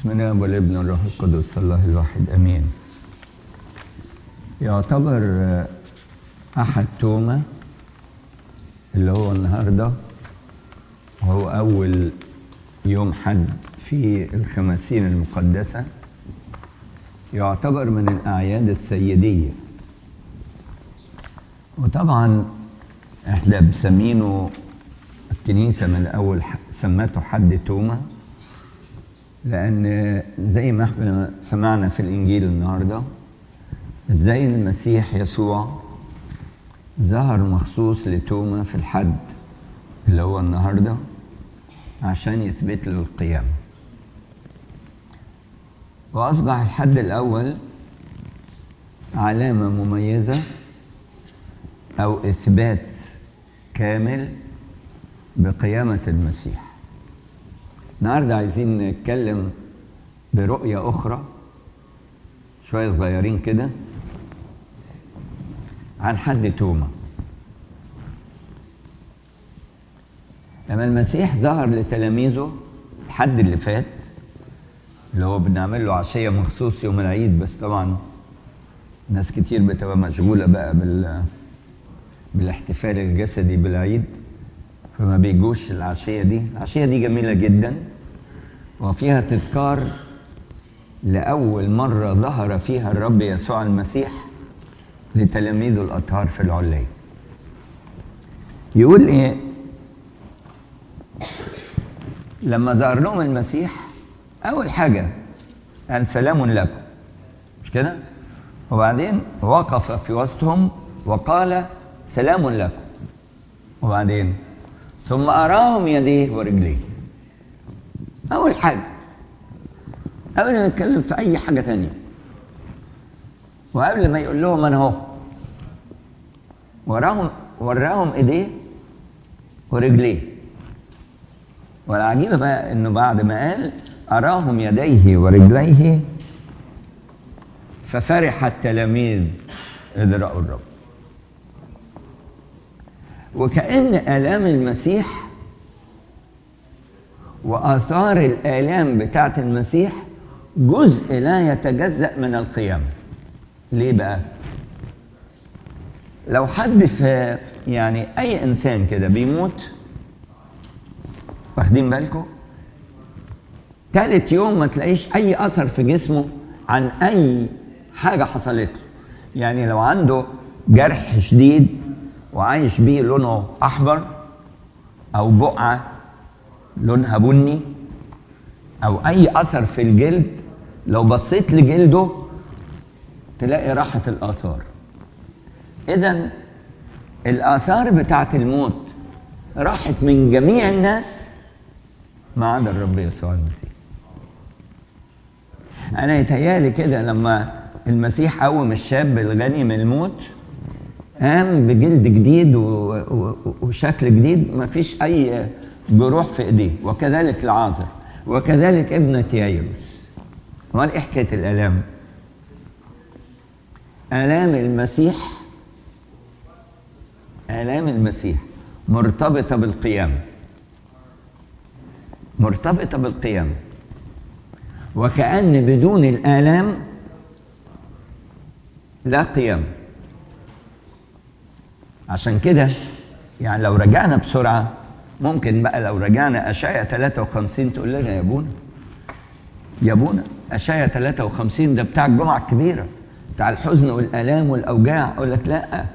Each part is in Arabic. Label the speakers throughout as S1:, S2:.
S1: بسم الله والابن والروح القدس الله الواحد امين. يعتبر احد توما اللي هو النهارده هو اول يوم حد في الخمسين المقدسه، يعتبر من الاعياد السيديه، وطبعا احنا بسمينه الكنيسه من الاول سمته حد توما، لأن زي ما احنا سمعنا في الإنجيل النهاردة ازاي المسيح يسوع ظهر مخصوص لتوما في الحد اللي هو النهاردة عشان يثبت له القيامة. وأصبح الحد الأول علامة مميزة أو إثبات كامل بقيامة المسيح. النهارده عايزين نتكلم برؤية أخرى شوية صغيرين كده عن حد توما. لما المسيح ظهر لتلاميذه الحد اللي فات اللي هو بنعمل له عشية مخصوص يوم العيد، بس طبعا ناس كتير بتبقى مشغولة بقى بالاحتفال الجسدي بالعيد فما بيجوش العشية دي. العشية دي جميلة جدا وفيها تذكار لأول مرة ظهر فيها الرب يسوع المسيح لتلاميذه الأطهار في العلية. يقول إيه؟ لما ظهر لهم المسيح أول حاجة قال سلام لكم، مش كده؟ وبعدين وقف في وسطهم وقال سلام لكم، وبعدين ثم أراهم يديه ورجليه. أول حاجة قبل ما نتكلم في أي حاجة تانية وقبل ما يقول لهم أنا هو وراهم إيديه ورجليه. والعجيبة بقى إنه بعد ما قال أراهم يديه ورجليه ففرح التلاميذ إذ رأوا الرب. وكأن آلام المسيح وآثار الآلام بتاعة المسيح جزء لا يتجزأ من القيامة. ليه بقى؟ لو حد في يعني أي إنسان كده بيموت، واخدين بالكم؟ تالت يوم ما تلاقيش أي أثر في جسمه عن أي حاجة حصلت له. يعني لو عنده جرح شديد وعايش بيه لونه أحمر أو بقعة لونها بني أو أي أثر في الجلد، لو بصيت لجلده تلاقي راحة الآثار. إذن الآثار بتاعة الموت راحت من جميع الناس ما عدا الرب يسوع المسيح. أنا يتهيألي كده لما المسيح قوم الشاب الغني من الموت قام بجلد جديد وشكل جديد، ما فيش أي جروح في إيديه، وكذلك العازر وكذلك ابنة يايروس. امال إيه حكاية الآلام؟ آلام المسيح مرتبطة بالقيامة، مرتبطة بالقيامة، وكأن بدون الآلام لا قيامة. عشان كده يعني لو رجعنا بسرعة ممكن بقى لو رجعنا أشعياء 53 تقول لنا يا ابونا أشعياء 53 ده بتاع الجمعة الكبيرة بتاع الحزن والآلام والأوجاع. أقول لك لا،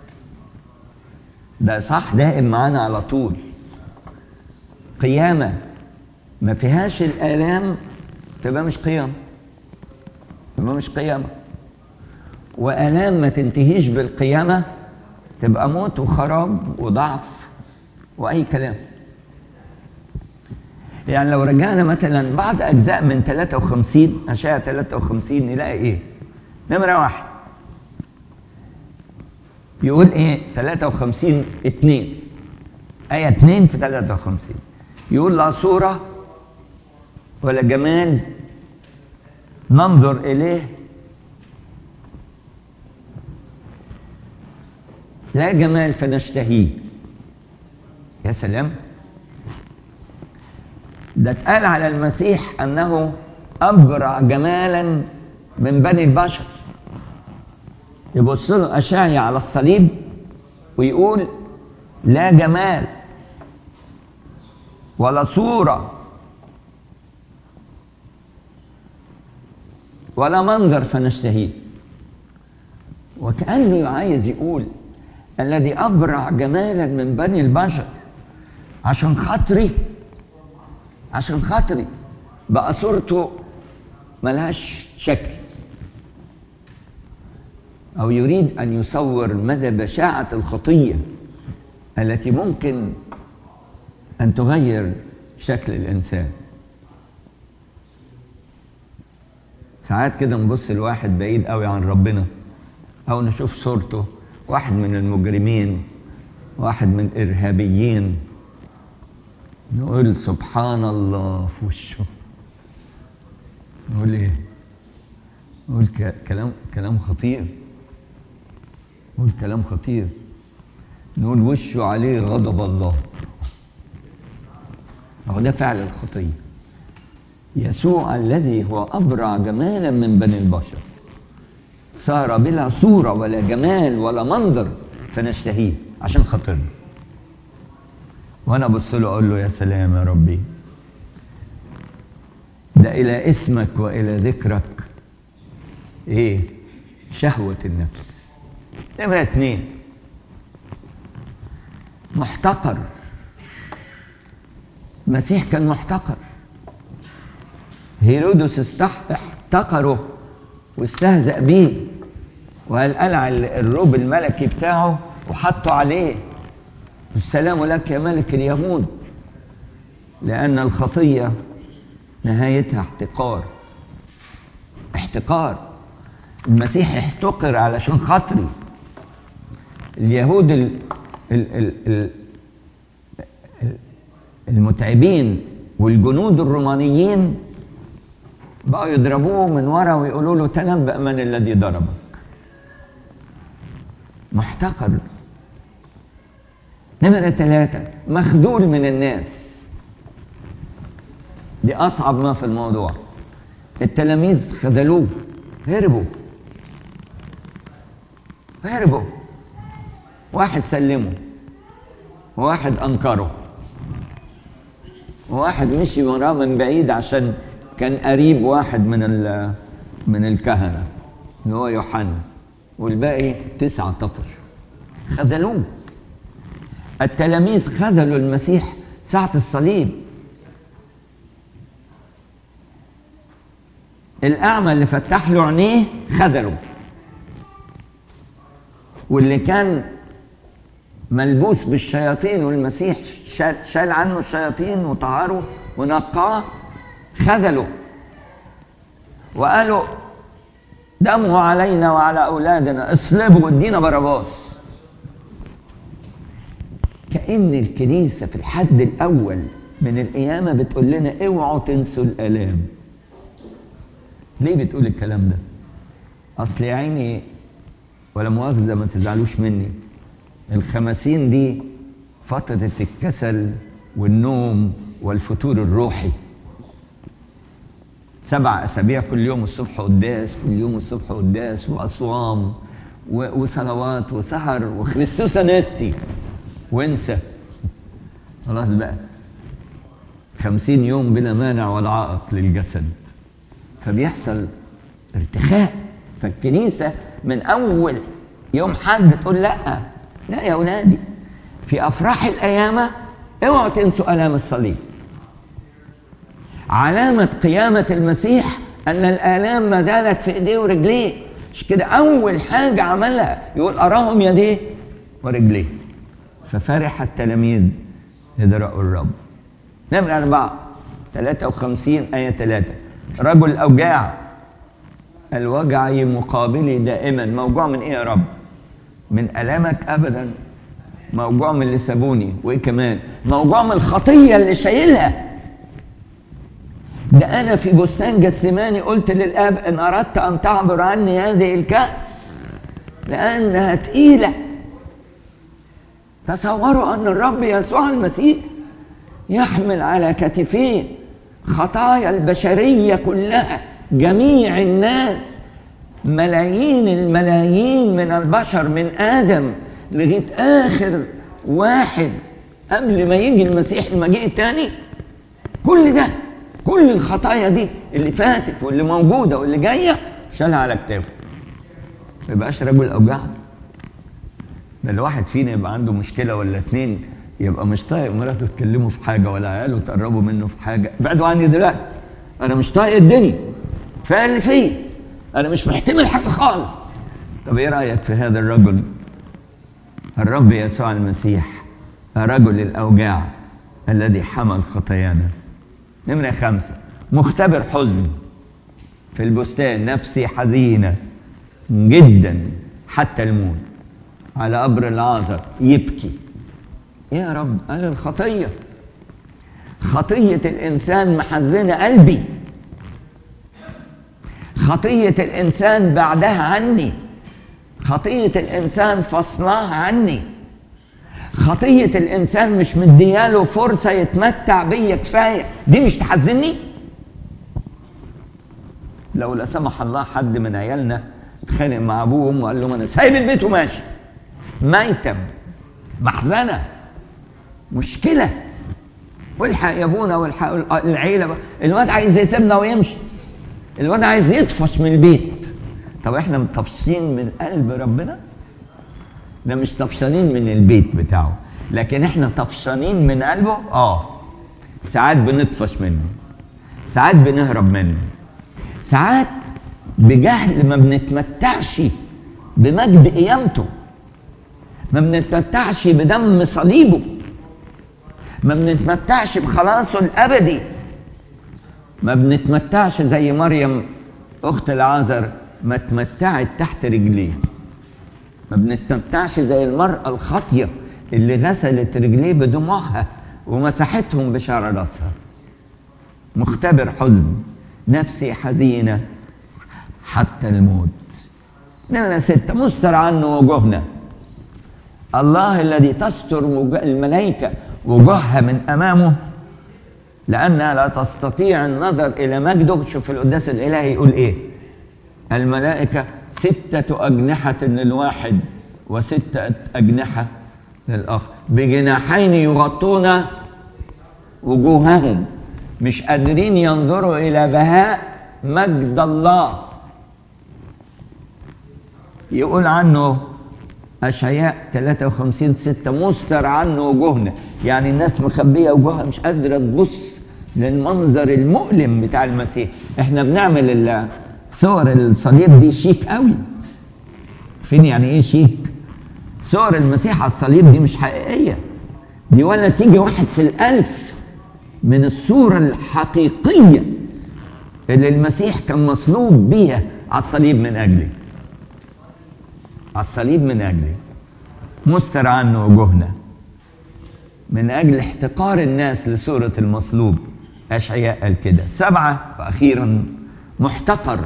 S1: ده صح دائم معانا على طول. قيامة ما فيهاش الآلام تبقى مش قيامة، تبقى مش قيامة. وآلام ما تنتهيش بالقيامة تبقى موت وخراب وضعف وأي كلام. يعني لو رجعنا مثلا بعض أجزاء من 53 أشعياء 53 نلاقي إيه؟ نمرة 1 يقول إيه؟ 53 2 آية 2 في 53 يقول لا صورة ولا جمال ننظر إليه، لا جمال فنشتهيه. يا سلام، ده اتقال على المسيح أنه أبرع جمالا من بني البشر. يبص له أشعيا على الصليب ويقول لا جمال ولا صورة ولا منظر فنشتهيه. وكأنه عايز يقول الذي أبرع جمالا من بني البشر عشان خاطري بقى صورته ملهاش شكل، أو يريد أن يصور مدى بشاعة الخطية التي ممكن أن تغير شكل الإنسان. ساعات كده نبص لواحد بعيد قوي عن ربنا، أو نشوف صورته واحد من المجرمين، واحد من الإرهابيين، نقول سبحان الله في وشه. نقول إيه؟ نقول كلام خطير، نقول كلام خطير، نقول وشه عليه غضب الله. هو ده فعل الخطية. يسوع الذي هو أبرع جمالا من بني البشر صار بلا صورة ولا جمال ولا منظر فنشتهيه عشان خاطرنا. وأنا أبص له أقول له يا سلام يا ربي، ده إلى اسمك وإلى ذكرك إيه؟ شهوة النفس. نمرة 2، محتقر. المسيح كان محتقر. هيرودس احتقره واستهزأ بيه، وقال قلع الروب الملكي بتاعه وحطه عليه، السلام لك يا ملك اليهود، لأن الخطية نهايتها احتقار. المسيح احتقر علشان خاطري. اليهود المتعبين والجنود الرومانيين بقوا يضربوه من ورا ويقولوا له تنبأ من الذي ضربك. محتقر. نمرة 3، مخذول من الناس. دي أصعب ما في الموضوع. التلاميذ خذلوه، هربوا. واحد سلمه، وواحد أنكره، وواحد مشي وراه من بعيد عشان كان قريب واحد من الكهنة اللي هو يوحنا، والباقي 9 طفش. خذلوه. التلاميذ خذلوا المسيح ساعة الصليب. الأعمى اللي فتح له عينيه خذله، واللي كان ملبوس بالشياطين والمسيح شال عنه الشياطين وطهره ونقاه خذله، وقالوا دمه علينا وعلى أولادنا، اصلبه وادينا باراباس. كأن الكنيسة في الحد الأول من القيامة بتقول لنا اوعوا تنسوا الآلام. ليه بتقول الكلام ده؟ أصل يا عيني ولا مؤاخذة ما تزعلوش مني، الخمسين دي فترة الكسل والنوم والفتور الروحي. 7 أسابيع كل يوم الصبح قداس، كل يوم الصبح قداس، وأصوام وصلوات وسهر وخريستوس أنستي، وانسى خلاص بقى 50 يوم بلا مانع ولا عائق للجسد، فبيحصل ارتخاء. فالكنيسة من أول يوم حد تقول لا يا أولادي، في أفراح القيامة اوعوا تنسوا آلام الصليب. علامة قيامة المسيح أن الآلام ما زالت في إيديه ورجليه. مش كده أول حاجة عملها يقول أراهم يديه ورجليه. ففرح التلاميذ إذ رأوا الرب. نمرة 4 53 آية 3، رجل الأوجاع. الوجع مقابلي دائما. موجوع من إيه يا رب؟ من ألامك؟ أبدا. موجوع من اللي سابوني. وإيه كمان؟ موجوع من الخطية اللي شايلها. ده أنا في بستان جثماني قلت للآب إن أردت أن تعبر عني هذه الكأس لأنها تقيلة. تصوروا أن الرب يسوع المسيح يحمل على كتفيه خطايا البشرية كلها، جميع الناس، ملايين الملايين من البشر، من آدم لغاية آخر واحد قبل ما يجي المسيح المجيء الثاني، كل ده، كل الخطايا دي اللي فاتت واللي موجودة واللي جاية شالها على كتافه. ما يبقاش رجل أوجاع. ده الواحد فينا يبقى عنده مشكلة ولا اتنين، يبقى مش طايق مراته تكلمه في حاجة ولا عياله تقربوا منه في حاجة. ابعدوا عني دلوقتي، أنا مش طايق الدنيا، كفاية اللي فيه، أنا مش محتمل حاجة خالص. طب إيه رأيك في هذا الرجل الرب يسوع المسيح، رجل الأوجاع الذي حمل خطايانا؟ نمرة 5، مختبر حزن في البستان. نفسي حزينة جدا حتى الموت، على قبر العازر يبكي. يا رب، قال الخطية، خطية الإنسان محزنة قلبي، خطية الإنسان بعدها عني، خطية الإنسان فصلها عني، خطية الإنسان مش مدياله فرصة يتمتع بيا كفاية. دي مش تحزني؟ لو لا سمح الله حد من عيالنا اتخانق مع أبوه وأمه وقال لهم أنا سايب البيت وماشي، ميتم، محزنة، مشكلة، والحق يا ابونا والحق العيلة بقى. الواد عايز يسيبنا ويمشي، الواد عايز يطفش من البيت. طب احنا مطفشين من قلب ربنا؟ ده مش طفشانين من البيت بتاعه، لكن احنا طفشانين من قلبه. ساعات بنطفش منه، ساعات بنهرب منه، ساعات بجهل ما بنتمتعش بمجد قيامته، ما بنتمتعش بدم صليبه، ما بنتمتعش بخلاصه الأبدي، ما بنتمتعش زي مريم أخت العازر ما اتمتعت تحت رجليه، ما بنتمتعش زي المرأة الخاطية اللي غسلت رجليه بدموعها ومسحتهم بشعر راسها. مختبر حزن، نفسي حزينة حتى الموت. نمرة 6، مستر عنه وجوهنا. الله الذي تستر الملائكة وجوهها من أمامه لأنها لا تستطيع النظر إلى مجده. شوف القداس الإلهي يقول إيه؟ الملائكة 6 أجنحة للواحد و6 أجنحة للآخر، بجناحين يغطون وجوههم، مش قادرين ينظروا إلى بهاء مجد الله. يقول عنه أشعياء 53:6 مستر عنه وجوهنا، يعني الناس مخبية وجوهها مش قادرة تبص للمنظر المؤلم بتاع المسيح. احنا بنعمل صور الصليب دي شيك قوي. فين يعني ايه شيك؟ صور المسيح على الصليب دي مش حقيقية، دي ولا تيجي 1 في 1000 من الصورة الحقيقية اللي المسيح كان مصلوب بيها على الصليب من أجلي، على الصليب من أجلي. مستر عنه وجوهنا من أجل احتقار الناس لصورة المصلوب. أشعياء قال كده. 7 وأخيرا، محتقر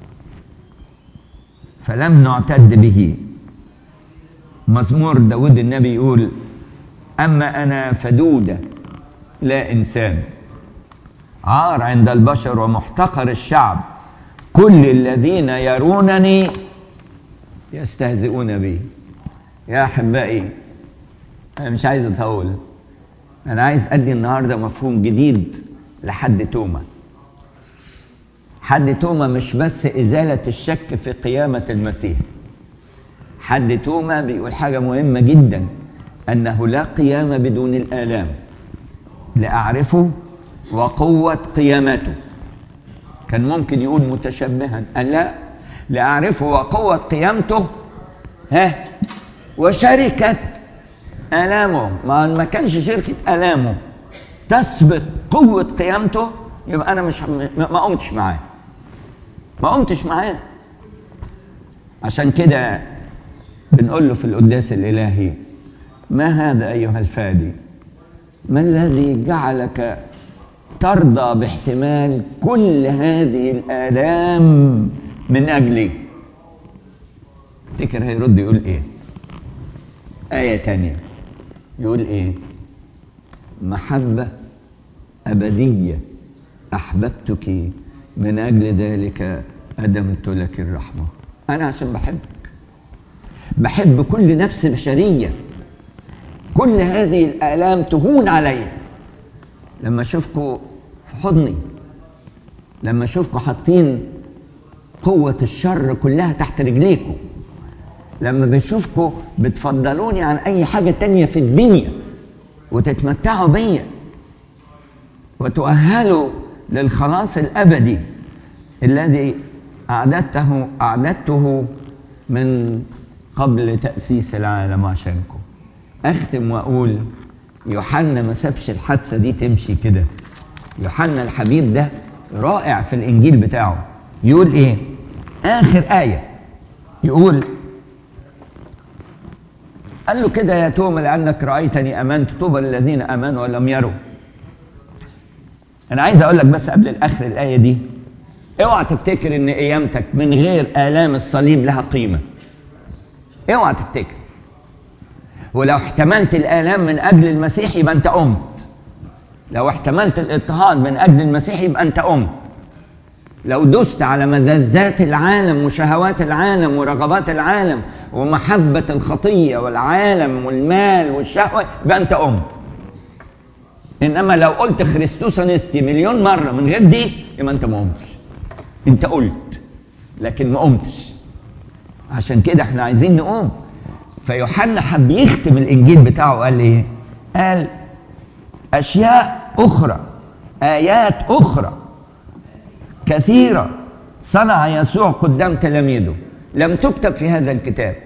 S1: فلم نعتد به. مزمور داود النبي يقول أما أنا فدودة لا إنسان، عار عند البشر ومحتقر الشعب، كل الذين يرونني يستهزئون بي. يا أحبائي، أنا مش عايز أطول، أنا عايز أدي النهاردة مفهوم جديد لحد توما. حد توما مش بس إزالة الشك في قيامة المسيح، حد توما بيقول حاجة مهمة جدا، أنه لا قيامة بدون الآلام، لأعرفه وقوة قيامته. كان ممكن يقول متشبها، قال لا، لأعرفه وقوة قيامته وشركة آلامه. ما كانش شركة آلامه تسبق قوة قيامته، يبقى أنا مش ما قمتش معاه. عشان كده بنقول له في القداس الإلهي: ما هذا أيها الفادي؟ ما الذي جعلك ترضى باحتمال كل هذه الآلام من أجلي؟ افتكر هيرد يقول إيه؟ آية تانية يقول إيه؟ محبة أبدية أحببتك من أجل ذلك أدمت لك الرحمة. أنا عشان بحب كل نفس بشرية، كل هذه الآلام تهون علي لما أشوفكم في حضني، لما أشوفكم حاطين قوة الشر كلها تحت رجليكم، لما بشوفكم بتفضلوني عن أي حاجة تانية في الدنيا وتتمتعوا بيا وتؤهلوا للخلاص الأبدي الذي أعددته من قبل تأسيس العالم عشانكم. أختم وأقول يوحنا ما سابش الحادثة دي تمشي كده. يوحنا الحبيب ده رائع في الإنجيل بتاعه. يقول إيه؟ آخر آية يقول، قال له كده يا توما لأنك رأيتني آمنت، طوبى للذين آمنوا ولم يروا. أنا عايز أقول لك بس قبل الآخر الآية دي، اوعى تفتكر إن قيامتك من غير آلام الصليب لها قيمة. اوعى تفتكر. ولو احتملت الآلام من أجل المسيح يبقى أنت قمت. لو احتملت الاضطهاد من أجل المسيح يبقى أنت قمت. لو دست على ملذات العالم وشهوات العالم ورغبات العالم ومحبة الخطية والعالم والمال والشهوة يبقى أنت قمت. إنما لو قلت خريستوس أنستي مليون مرة من غير دي يبقى أنت ما قمتش. أنت قلت لكن ما قمتش. عشان كده احنا عايزين نقوم. فيوحنا حب يختم الإنجيل بتاعه، قال إيه؟ قال أشياء أخرى، آيات أخرى كثيرة صنع يسوع قدام تلاميذه لم تكتب في هذا الكتاب،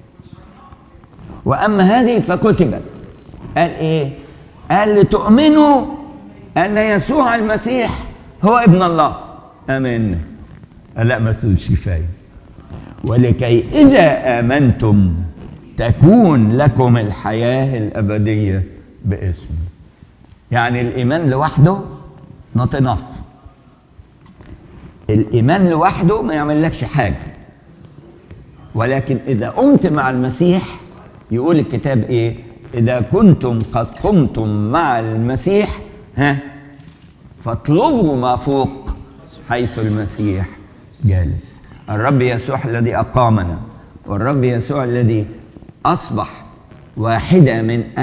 S1: وأما هذه فكتبت. قال إيه؟ قال لتؤمنوا أن يسوع المسيح هو ابن الله. آمين. لا ما تقولش كفاية. ولكي إذا آمنتم تكون لكم الحياة الأبدية باسمه. يعني الإيمان لوحده not enough. الإيمان لوحده ما يعملكش حاجة، ولكن إذا قمت مع المسيح يقول الكتاب إيه؟ إذا كنتم قد قمتم مع المسيح فاطلبوا ما فوق حيث المسيح جالس. الرب يسوع الذي أقامنا والرب يسوع الذي أصبح واحدة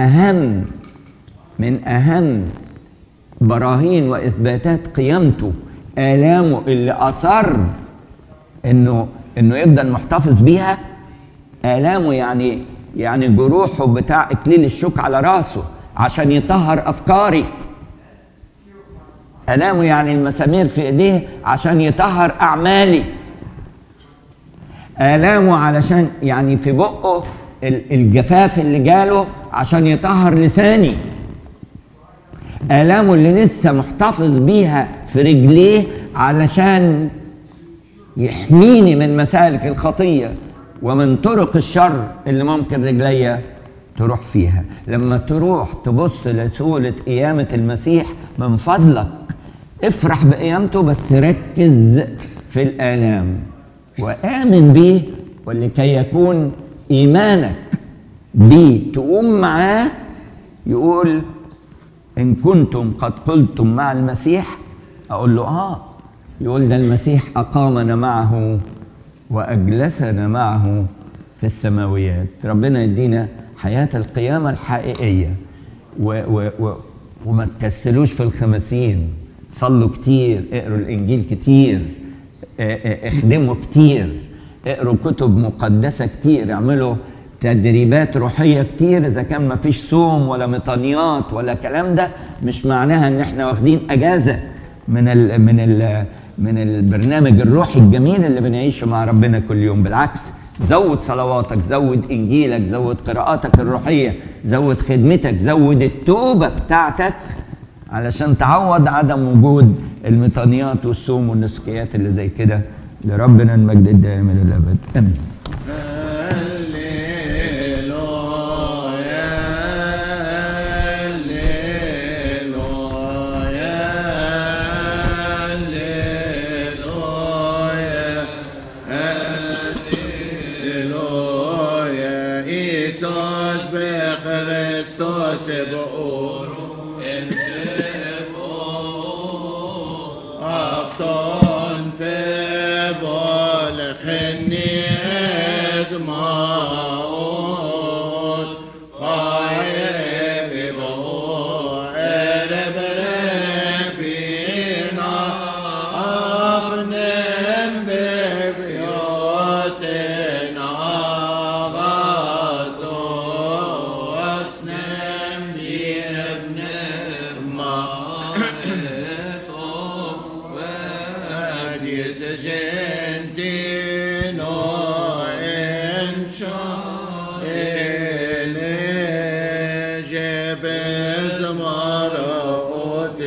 S1: من أهم براهين وإثباتات قيامته، آلامه اللي أصر إنه يفضل محتفظ بيها. آلامه يعني جروحه بتاع إكليل الشوك على راسه عشان يطهر أفكاري. آلامه يعني المسامير في إيديه عشان يطهر أعمالي. آلامه علشان يعني في بقه الجفاف اللي جاله عشان يطهر لساني. آلامه اللي لسه محتفظ بيها في رجليه علشان يحميني من مسالك الخطية ومن طرق الشر اللي ممكن رجليا تروح فيها. لما تروح تبص لسهولة قيامة المسيح من فضلك افرح بقيامته، بس ركز في الآلام وآمن بيه، ولكي يكون إيمانك بيه تقوم معاه. يقول إن كنتم قد قلتم مع المسيح، أقول له يقول ده المسيح أقامنا معه وأجلسنا معه في السماويات. ربنا يدينا حياة القيامة الحقيقية. وما تكسلوش في الخمسين، صلوا كتير، اقروا الإنجيل كتير، اخدموا كتير، اقروا كتب مقدسة كتير، اعملوا تدريبات روحية كتير. إذا كان ما فيش صوم ولا مطانيات ولا كلام ده مش معناها ان احنا واخدين اجازة من البرنامج الروحي الجميل اللي بنعيشه مع ربنا كل يوم. بالعكس، زود صلواتك، زود انجيلك، زود قراءاتك الروحية، زود خدمتك، زود التوبة بتاعتك علشان تعوض عدم وجود المطانيات والصوم والنسكيات اللي زي كده. لربنا المجد الدائم الى الابد. امين.
S2: Christos خني أزماؤون خير بهو البربينا أفنن ببيوتنا غاسوسنن بابن ما وديس جنتينو إنشا إلي جبز مرأوت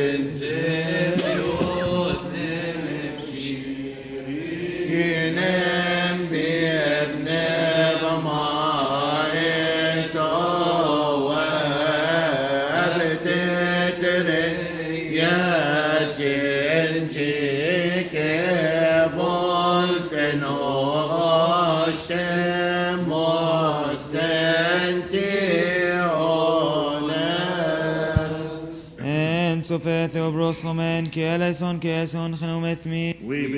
S2: ينام بابن بماء سوى بتتري يا سنجيك بولتن أغشتم وسنتيونس
S3: En sofet och broslomen, ki eleison, ki eson, chenomet mi.